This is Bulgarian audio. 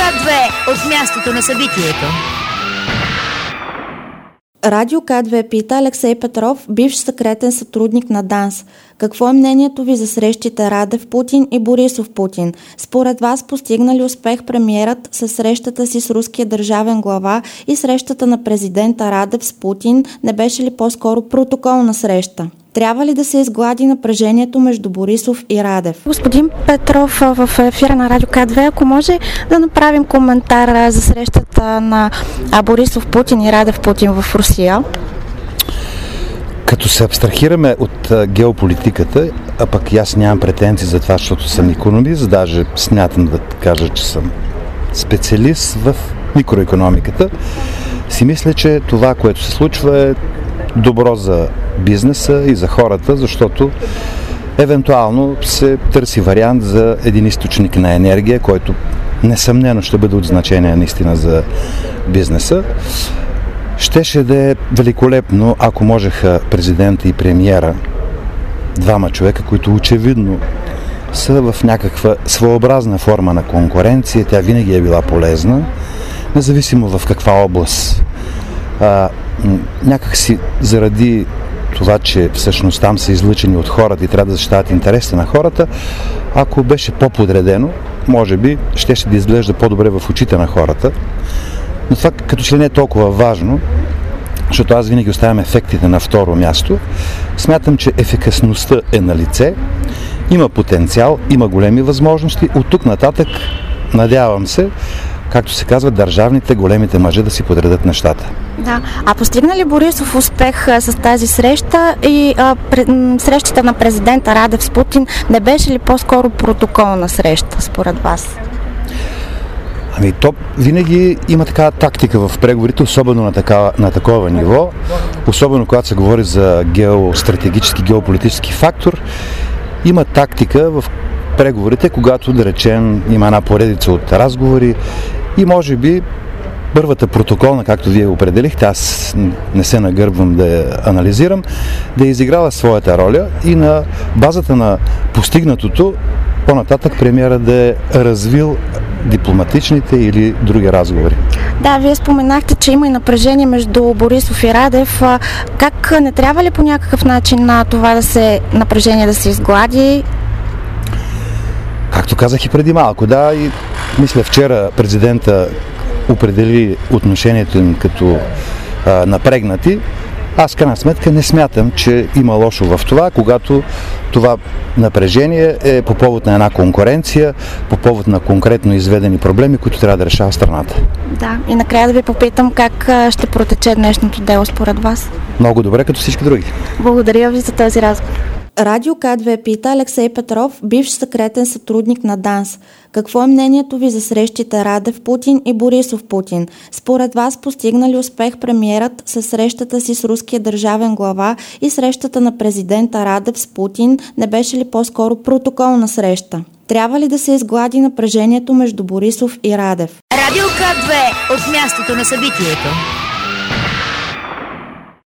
К2 от мястото на събитието. Радио К2 пита Алексей Петров, бивш секретен сътрудник на ДАНС. Какво е мнението ви за срещите Радев Путин и Борисов Путин? Според вас постигна ли успех премиерът със срещата си с руския държавен глава и срещата на президента Радев с Путин не беше ли по-скоро протоколна среща? Трябва ли да се изглади напрежението между Борисов и Радев? Господин Петров, в ефира на Радио К2, ако може да направим коментар за срещата на Борисов Путин и Радев Путин в Русия? Като се абстрахираме от геополитиката, а пък и аз нямам претенции за това, защото съм икономист, даже смятам да кажа, че съм специалист в микроикономиката, си мисля, че това, което се случва, е добро за бизнеса и за хората, защото евентуално се търси вариант за един източник на енергия, който несъмнено ще бъде от значение наистина за бизнеса. Щеше да е великолепно, ако можеха президента и премиера, двама човека, които очевидно са в някаква своеобразна форма на конкуренция, тя винаги е била полезна, независимо в каква област. Някакси заради това, че всъщност там са излъчени от хората и трябва да защитават интересите на хората, ако беше по-подредено, може би щеше да изглежда по-добре в очите на хората. Но това като че ли не е толкова важно, защото аз винаги оставям ефектите на второ място. Смятам, че ефикасността е на лице, има потенциал, има големи възможности. От тук нататък, надявам се, както се казва, държавните, големите мъже да си подредят нещата. Да. А постигна ли Борисов успех с тази среща и срещата на президента Радев с Путин не беше ли по-скоро протоколна среща, според вас? Ами то винаги има такава тактика в преговорите, особено на такова ниво, особено когато се говори за геостратегически, геополитически фактор. Има тактика в преговорите, когато, да речем, има една поредица от разговори и може би първата протоколна, както вие определихте, аз не се нагърбвам да я анализирам, да е изиграла своята роля и на базата на постигнатото по-нататък премиера да е развил дипломатичните или други разговори. Да, вие споменахте, че има и напрежение между Борисов и Радев. Как не трябва ли по някакъв начин на това напрежение да се изглади? Както казах и преди малко, да, и мисля вчера президента определи отношението им като напрегнати. Аз, крайна сметка, не смятам, че има лошо в това, когато това напрежение е по повод на една конкуренция, по повод на конкретно изведени проблеми, които трябва да решава страната. Да, и накрая да ви попитам как ще протече днешното дело според вас. Много добре, като всички други. Благодаря ви за този разговор. Радио К2 пита Алексей Петров, бивш секретен сътрудник на ДАНС. Какво е мнението ви за срещите Радев Путин и Борисов Путин? Според вас постигна ли успех премиерът със срещата си с руския държавен глава и срещата на президента Радев с Путин не беше ли по-скоро протоколна среща? Трябва ли да се изглади напрежението между Борисов и Радев? Радио К2 от мястото на събитието.